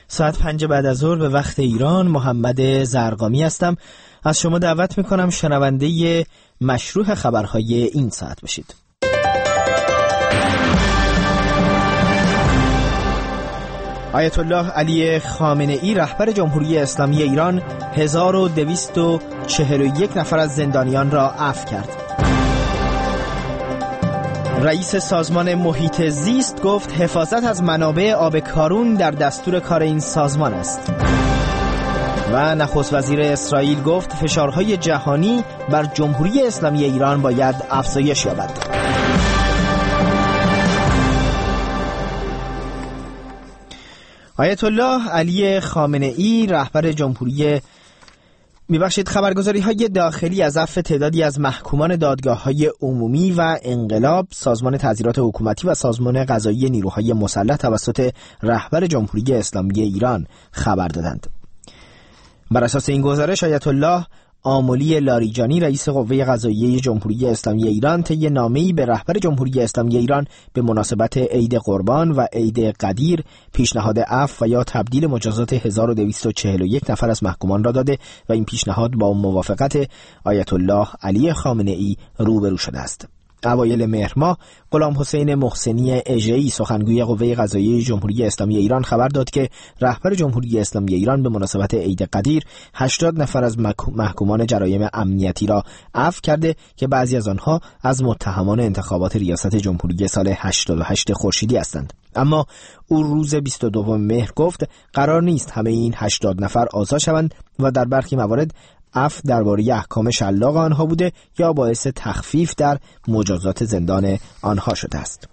ساعت 5 بعد از ظهر به وقت ایران. محمد زرقامی هستم. از شما دعوت میکنم شنونده مشروع خبرهای این ساعت باشید. آیت الله علی خامنه ای رهبر جمهوری اسلامی ایران 1241 نفر از زندانیان را عفو کرد. رئیس سازمان محیط زیست گفت حفاظت از منابع آب کارون در دستور کار این سازمان است. و نخست وزیر اسرائیل گفت فشارهای جهانی بر جمهوری اسلامی ایران باید افزایش یابد. آیت الله علی خامنه ای رهبر جمهوری خبرگزاری‌های داخلی از عفو تعدادی از محکومان دادگاه‌های عمومی و انقلاب، سازمان تعزیرات حکومتی و سازمان قضایی نیروهای مسلح توسط رهبر جمهوری اسلامی ایران خبر دادند. بر اساس این گزارش آیت الله آملی لاریجانی رئیس قوه قضاییه جمهوری اسلامی ایران طی نامه‌ای به رهبر جمهوری اسلامی ایران به مناسبت عید قربان و عید قدیر پیشنهاد عفو و یا تبدیل مجازات 1241 نفر از محکومان را داده و این پیشنهاد با موافقت آیت الله علی خامنه ای روبرو شده است. اوایل مهر ماه غلام حسین محسنی اژه‌ای سخنگوی قوه قضاییه جمهوری اسلامی ایران خبر داد که رهبر جمهوری اسلامی ایران به مناسبت عید قدیر 80 نفر از محکومان جرایم امنیتی را عفو کرده که بعضی از آنها از متهمان انتخابات ریاست جمهوری سال 88 خورشیدی هستند. اما او روز 22 مهر گفت قرار نیست همه این 80 نفر آزاد شوند و در برخی موارد عفو درباره احکام شلاق آنها بوده یا باعث تخفیف در مجازات زندان آنها شده است.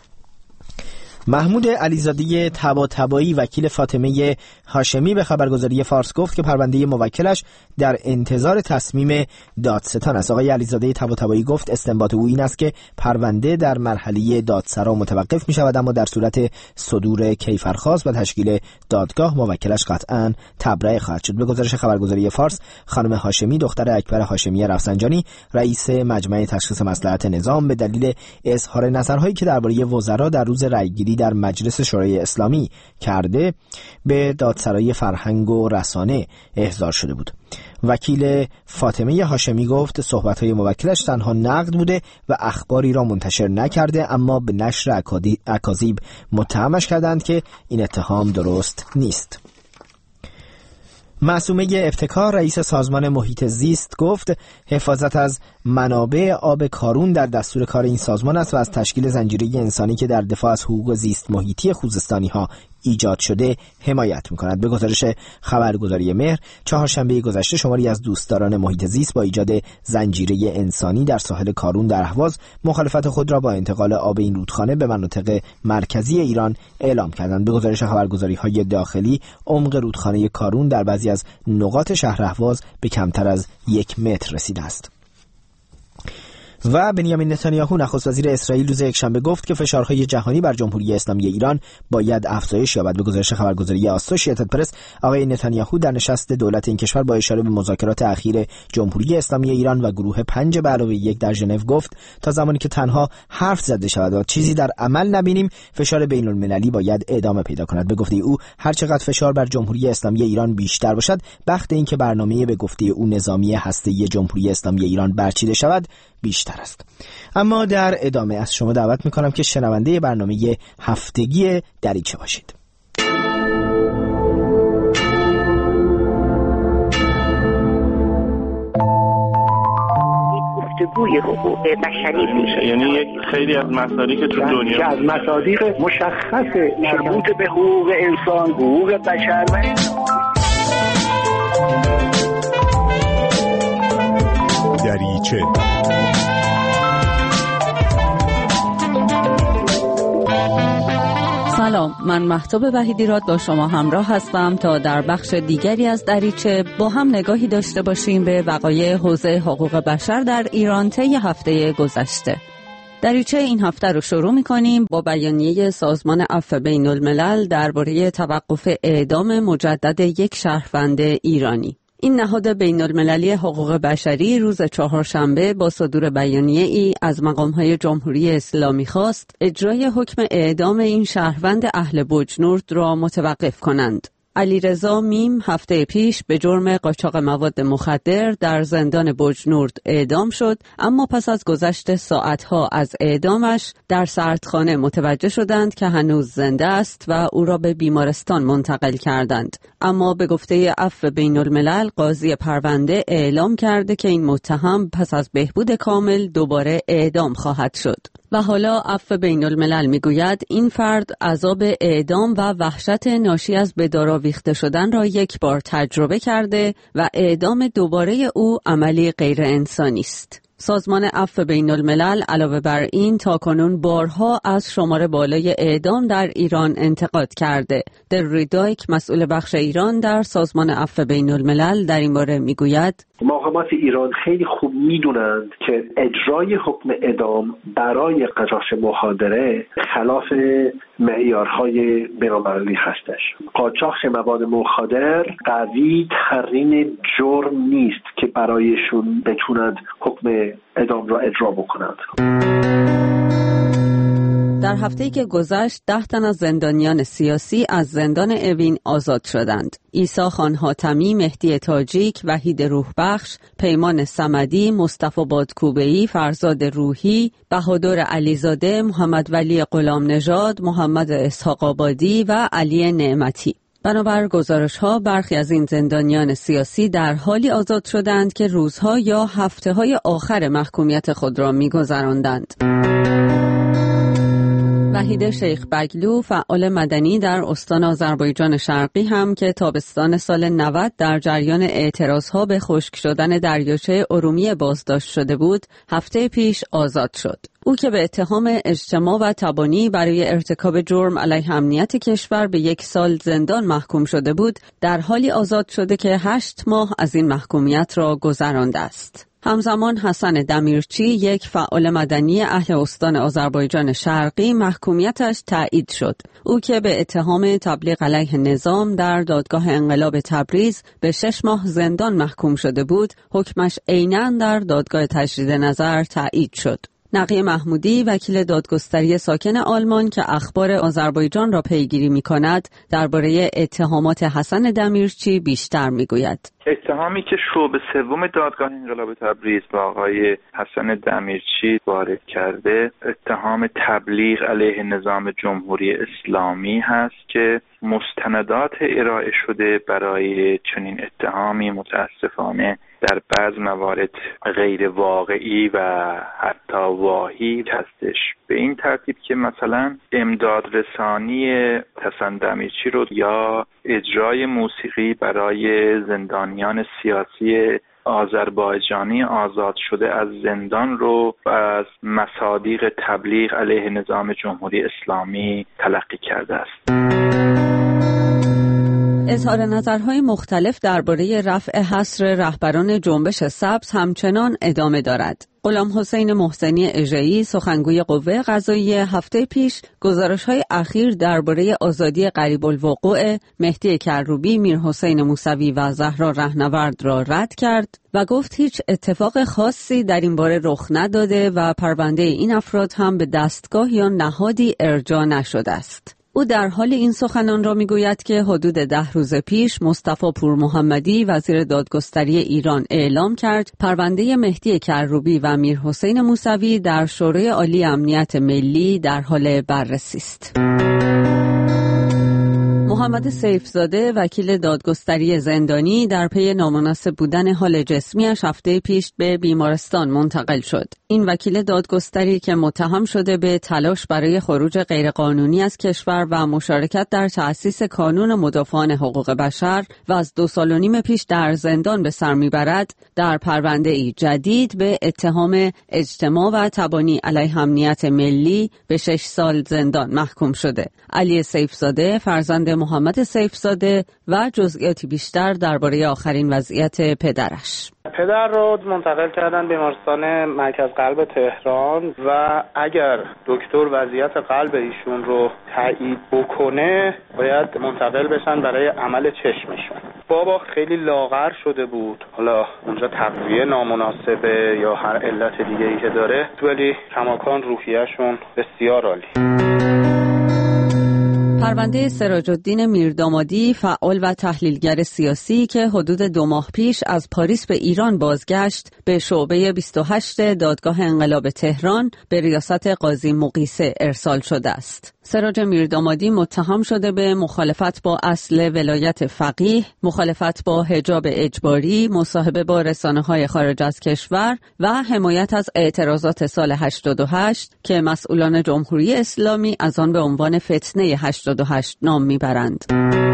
محمود علیزاده طباطبایی وکیل فاطمه هاشمی به خبرگزاری فارس گفت که پرونده موکلش در انتظار تصمیم دادستان است. آقای علیزاده طباطبایی گفت استنباط او این است که پرونده در مرحله دادسرا متوقف می شود، اما در صورت صدور کیفرخواست و تشکیل دادگاه موکلش قطعاً تبرئه خواهد شد. به گزارش خبرگزاری فارس، خانم هاشمی دختر اکبر هاشمی رفسنجانی رئیس مجمع تشخیص مصلحت نظام به دلیل اظهار نظرهایی که درباره وزرا در روز رأیگیری در مجلس شورای اسلامی کرده به دادسرای فرهنگ و رسانه احضار شده بود. وکیل فاطمه هاشمی گفت صحبت‌های موکلش تنها نقد بوده و اخباری را منتشر نکرده، اما به نشر اکاذیب متهمش کردند که این اتهام درست نیست. معصومه ابتکار رئیس سازمان محیط زیست گفت حفاظت از منابع آب کارون در دستور کار این سازمان است و از تشکیل زنجیره انسانی که در دفاع از حقوق زیست محیطی خوزستانی ها ایجاد شده حمایت می‌کند. به گزارش خبرگزاری مهر، چهارشنبه گذشته شماری از دوستداران محیط زیست با ایجاد زنجیره انسانی در ساحل کارون در اهواز مخالفت خود را با انتقال آب این رودخانه به مناطق مرکزی ایران اعلام کردند. به گزارش خبرگزاری‌های داخلی، عمق رودخانه کارون در بعضی از نقاط شهر اهواز به کمتر از 1 متر رسیده است. و بنیامین نتانیاهو نخست وزیر اسرائیل روز یکشنبه گفت که فشارهای جهانی بر جمهوری اسلامی ایران باید افزایش یابد. به گزارش خبرگزاری آسوشییتد پرس، آقای نتانیاهو در نشست دولت این کشور با اشاره به مذاکرات اخیر جمهوری اسلامی ایران و گروه 5+1 در ژنو گفت تا زمانی که تنها حرف زده شود و چیزی در عمل نبینیم فشار بین المللی باید ادامه پیدا کند. به گفته او هر چقدر فشار بر جمهوری اسلامی ایران بیشتر باشد، بخت این که برنامه به گفته او نظامی هسته‌ای جمهوری اسلامی ایران برچیده شود بیشتر است. اما در ادامه از شما دعوت میکنم که شنونده برنامه هفتگی دریچه باشید. گفتگوی حقوق بشری میشه، یعنی یک خیلی از مصادیق تو دنیا که از مصادیق مشخص مربوط به حقوق انسان، حقوق بشر و دریچه. سلام، من مهتاب وحیدیراد با شما همراه هستم تا در بخش دیگری از دریچه با هم نگاهی داشته باشیم به وقایع حوزه حقوق بشر در ایران طی هفته گذشته. دریچه این هفته رو شروع می‌کنیم با بیانیه سازمان عفو بین الملل درباره توقف اعدام مجدد یک شهروند ایرانی. این نهاد بین المللی حقوق بشری روز چهارشنبه با صدور بیانیه ای از مقام‌های جمهوری اسلامی خواست اجرای حکم اعدام این شهروند اهل بجنورد را متوقف کنند. علیرضا میم هفته پیش به جرم قاچاق مواد مخدر در زندان بجنورد اعدام شد، اما پس از گذشت ساعتها از اعدامش در سردخانه متوجه شدند که هنوز زنده است و او را به بیمارستان منتقل کردند. اما به گفته عفو بین الملل قاضی پرونده اعلام کرده که این متهم پس از بهبود کامل دوباره اعدام خواهد شد. و حالا عفو بین الملل میگوید این فرد عذاب اعدام و وحشت ناشی از به دار آویخته شدن را یک بار تجربه کرده و اعدام دوباره او عملی غیر انسانی است. سازمان عفو بین الملل علاوه بر این تاکنون بارها از شمار بالای اعدام در ایران انتقاد کرده. دلریدایک مسئول بخش ایران در سازمان عفو بین الملل در این باره میگوید محاکمات ایران خیلی خوب میدونند که اجرای حکم اعدام برای قاچاق مخدره خلاف معیارهای بین‌المللی هستش. قاچاق مواد مخدر قوی ترین جرم نیست که برایشون بتونند حکم اعدام را اجرا بکنند. در هفته‌ای که گذشت 10 تن از زندانیان سیاسی از زندان اوین آزاد شدند. عیسی خان حاتمی، مهدی تاجیک، وحید روحبخش، پیمان صمدی، مصطفی بادکوبه‌ای، فرزاد روحی، بهادر علیزاده، محمد ولی غلام نژاد، محمد اسحاق آبادی و علی نعمتی. بنابر گزارش‌ها برخی از این زندانیان سیاسی در حالی آزاد شدند که روزها یا هفته‌های آخر محکومیت خود را می‌گذراندند. وحید شیخ بگلو، فعال مدنی در استان آذربایجان شرقی هم که تابستان سال 90 در جریان اعتراضها به خشک شدن دریاچه ارومیه بازداشت شده بود، هفته پیش آزاد شد. او که به اتهام اجتماع و تبانی برای ارتکاب جرم علیه امنیت کشور به 1 سال زندان محکوم شده بود، در حالی آزاد شده که 8 ماه از این محکومیت را گذرانده است. همزمان حسن دمیرچی، یک فعال مدنی اهل استان آذربایجان شرقی، محکومیتش تایید شد. او که به اتهام تبلیغ علیه نظام در دادگاه انقلاب تبریز به 6 ماه زندان محکوم شده بود، حکمش عیناً در دادگاه تجدید نظر تایید شد. نقی محمودی، وکیل دادگستری ساکن آلمان که اخبار آذربایجان را پیگیری می‌کند، درباره اتهامات حسن دمیرچی بیشتر می‌گوید. اتهامی که شعبه سوم دادگاه انقلاب تبریز با آقای حسن دمیرچی وارد کرده، اتهام تبلیغ علیه نظام جمهوری اسلامی هست که مستندات ارائه شده برای چنین اتهامی متاسفانه در بعض موارد غیر واقعی و حتی واهی هستش. به این ترتیب که مثلا امداد رسانی حسن دمیرچی رو یا اجرای موسیقی برای زندانیان سیاسی آذربایجانی آزاد شده از زندان رو از مصادیق تبلیغ علیه نظام جمهوری اسلامی تلقی کرده است. اظهار نظرهای مختلف درباره رفع حصر رهبران جنبش سبز همچنان ادامه دارد. غلام حسین محسنی اژه‌ای، سخنگوی قوه قضاییه، هفته پیش گزارش‌های اخیر درباره آزادی قریب الوقوع مهدی کروبی، میرحسین موسوی و زهرا رهنورد را رد کرد و گفت هیچ اتفاق خاصی در این باره رخ نداده و پرونده این افراد هم به دستگاه یا نهادی ارجاع نشده است. او در حال این سخنان را میگوید که حدود 10 روز پیش مصطفی پورمحمدی، وزیر دادگستری ایران، اعلام کرد پرونده مهدی کروبی و میرحسین موسوی در شورای عالی امنیت ملی در حال بررسی است. محمد سیفزاده، وکیل دادگستری زندانی، در پی نامناسب بودن حال جسمیش هفته پیش به بیمارستان منتقل شد. این وکیل دادگستری که متهم شده به تلاش برای خروج غیرقانونی از کشور و مشارکت در تأسیس کانون مدافعان حقوق بشر و از 2 سال و نیم پیش در زندان به سر میبرد، در پرونده‌ای جدید به اتهام اجتماع و تبانی علیه امنیت ملی به 6 سال زندان محکوم شده. علی سیفزاده، فرزند محمد سیفزاده، و جزئیاتی بیشتر درباره آخرین وضعیت پدرش. پدر رو منتقل کردن بیمارستان مرکز قلب تهران و اگر دکتر وضعیت قلب ایشون رو تایید بکنه باید منتقل بشن برای عمل چشمشون. بابا خیلی لاغر شده بود، حالا اونجا تغذیه نامناسبه یا هر علت دیگه ای که داره، ولی کماکان روحیه‌شون بسیار عالی. پرونده سراج الدین میردامادی، فعال و تحلیلگر سیاسی که حدود 2 ماه پیش از پاریس به ایران بازگشت، به شعبه 28 دادگاه انقلاب تهران به ریاست قاضی مقیسه ارسال شده است. سراج میردامادی متهم شده به مخالفت با اصل ولایت فقیه، مخالفت با حجاب اجباری، مصاحبه با رسانه‌های خارج از کشور و حمایت از اعتراضات سال 88 که مسئولان جمهوری اسلامی از آن به عنوان فتنه 88 نام میبرند.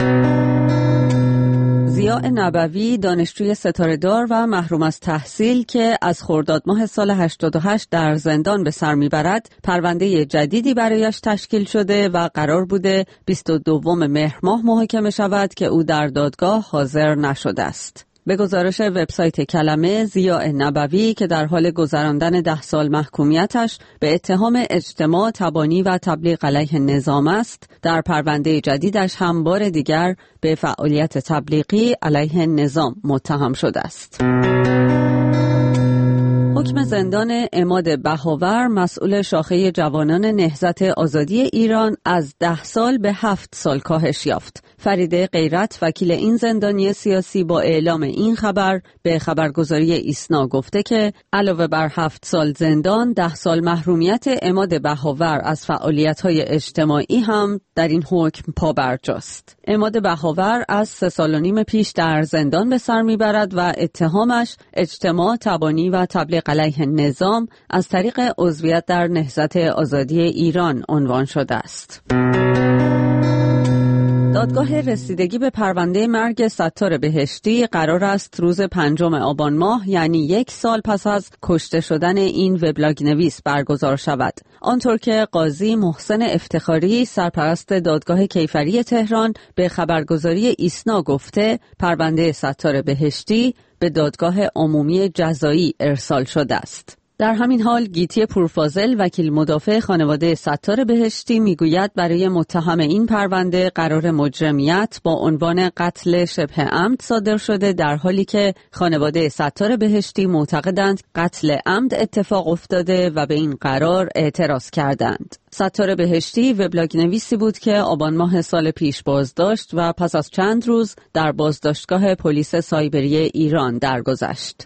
ضیاء نبوی، دانشجوی ستاره‌دار و محروم از تحصیل که از خرداد ماه سال 88 در زندان به سر میبرد، پرونده جدیدی برایش تشکیل شده و قرار بوده 22 مهر ماه محاکمه شود که او در دادگاه حاضر نشده است. به گزارش وبسایت کلمه، ضیاء نبوی که در حال گذراندن 10 سال محکومیتش به اتهام اجتماع تبانی و تبلیغ علیه نظام است، در پرونده جدیدش هم بار دیگر به فعالیت تبلیغی علیه نظام متهم شده است. حکم زندان عماد بهاور، مسئول شاخه جوانان نهضت آزادی ایران، از 10 سال به 7 سال کاهش یافت. فریده غیرت، وکیل این زندانی سیاسی، با اعلام این خبر به خبرگزاری ایسنا گفته که علاوه بر 7 سال زندان، 10 سال محرومیت عماد بهاور از فعالیت‌های اجتماعی هم در این حکم پابرجاست. عماد بهاور از 3 سال و نیم پیش در زندان به سر میبرد و اتهامش اجتماع تبانی و تبلیغ علیه نظام از طریق عضویت در نهضت آزادی ایران عنوان شده است. دادگاه رسیدگی به پرونده مرگ ستار بهشتی قرار است روز 5 آبان ماه، یعنی 1 سال پس از کشته شدن این وبلاگ نویس، برگزار شود. آنطور که قاضی محسن افتخاری، سرپرست دادگاه کیفری تهران، به خبرگزاری ایسنا گفته، پرونده ستار بهشتی به دادگاه عمومی جزایی ارسال شده است. در همین حال گیتی پورفاضل، وکیل مدافع خانواده ستار بهشتی، میگوید برای متهم این پرونده قرار مجرمیت با عنوان قتل شبه عمد صادر شده، در حالی که خانواده ستار بهشتی معتقدند قتل عمد اتفاق افتاده و به این قرار اعتراض کردند. ستار بهشتی وبلاگ نویسی بود که آبان ماه سال پیش بازداشت و پس از چند روز در بازداشتگاه پلیس سایبری ایران درگذشت.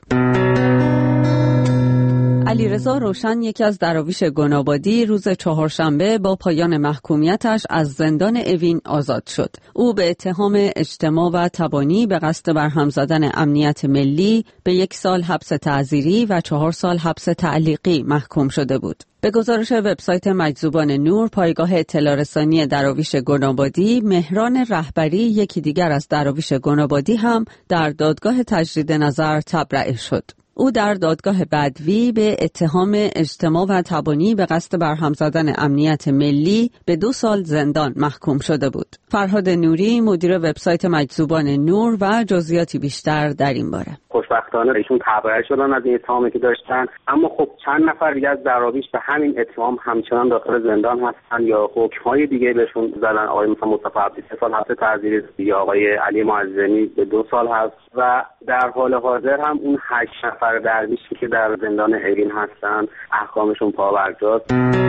علیرضا روشن، یکی از دراویش گنابادی، روز چهارشنبه با پایان محکومیتش از زندان اوین آزاد شد. او به اتهام اجتماع و تبانی به قصد برهم زدن امنیت ملی به 1 سال حبس تعزیری و 4 سال حبس تعلیقی محکوم شده بود. به گزارش وبسایت مجذوبان نور، پایگاه اطلاع رسانی دراویش گنابادی، مهران رهبری، یکی دیگر از دراویش گنابادی، هم در دادگاه تجدید نظر تبرئه شد. او در دادگاه بدوی به اتهام اجتماع و تبانی به قصد برهم زدن امنیت ملی به 2 سال زندان محکوم شده بود. فرهاد نوری، مدیر وبسایت مجذوبان نور، و جزئیاتی بیشتر در این باره. خوشبختانه ایشون تبرئه شدن از این اتهامی که داشتن، اما خب چند نفر دیگه از دراویش به همین اتهام همچنان داخل زندان هستن یا حکم‌های دیگه بهشون زدن. آقای مصطفی عبدی 3 سال حبس تعزیری یا آقای علی معظمی به 2 سال حبس، و در حال حاضر هم اون 8 نفر درویشی که در زندان اوین هستن احکامشون پابرجاست.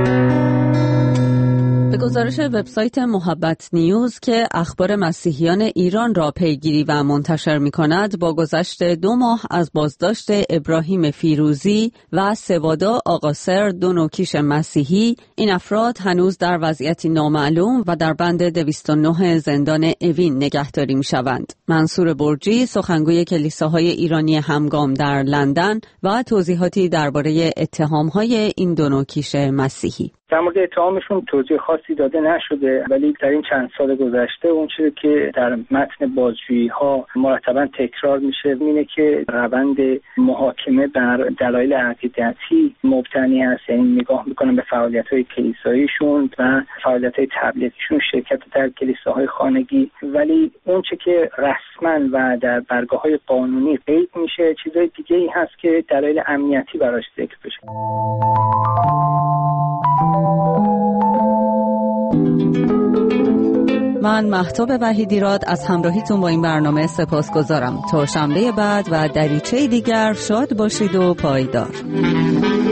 به گزارش وبسایت محبت نیوز که اخبار مسیحیان ایران را پیگیری و منتشر می‌کند، با گذشت 2 ماه از بازداشت ابراهیم فیروزی و سوادا آقاسر، 2 نوکیش مسیحی، این افراد هنوز در وضعیتی نامعلوم و در بند 209 زندان اوین نگهداری می‌شوند. منصور برجی، سخنگوی کلیساهای ایرانی همگام در لندن، و توضیحاتی درباره اتهام‌های این 2 نوکیش مسیحی. در مورد اتهامشون توضیح خاصی داده نشده، ولی در این چند سال گذشته اون چیزی که در متن بازجویی ها مرتبا تکرار میشه اینه که روند محاکمه بر دلایل عقیدتی مبتنی است، یعنی نگاه میکنن به فعالیت‌های کلیساییشون و فعالیت‌های تبلیغیشون، شرکت در کلیساهای خانگی، ولی اون چیزی که رسما و در برگه‌های قانونی قید میشه چیزای دیگه‌ای هست که دلایل امنیتی براش ذکر بشه. من مهتاب وحیدیراد از همراهیتون با این برنامه سپاسگزارم. تا شنبه بعد و دریچه دیگر شاد باشید و پایدار.